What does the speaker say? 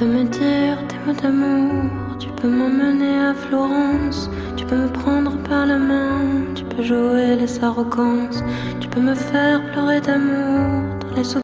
peux me dire des mots d'amour, tu peux m'emmener à Florence, tu peux me prendre par la main, tu peux jouer les arrogances, tu peux me faire pleurer d'amour dans les